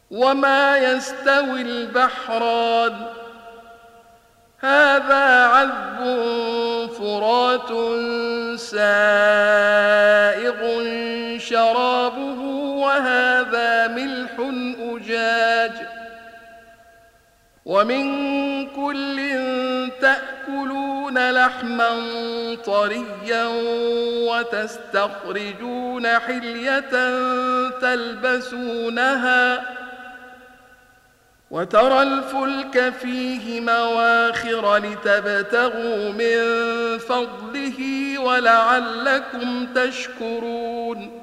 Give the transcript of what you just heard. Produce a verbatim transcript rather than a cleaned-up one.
وما يستوي البحران هذا عذب فرات سائغ شرابه وهذا ملح أجاج ومن كل تأكلون لحما طريا وتستخرجون حلية تلبسونها وترى الفلك فيه مواخر لتبتغوا من فضله ولعلكم تشكرون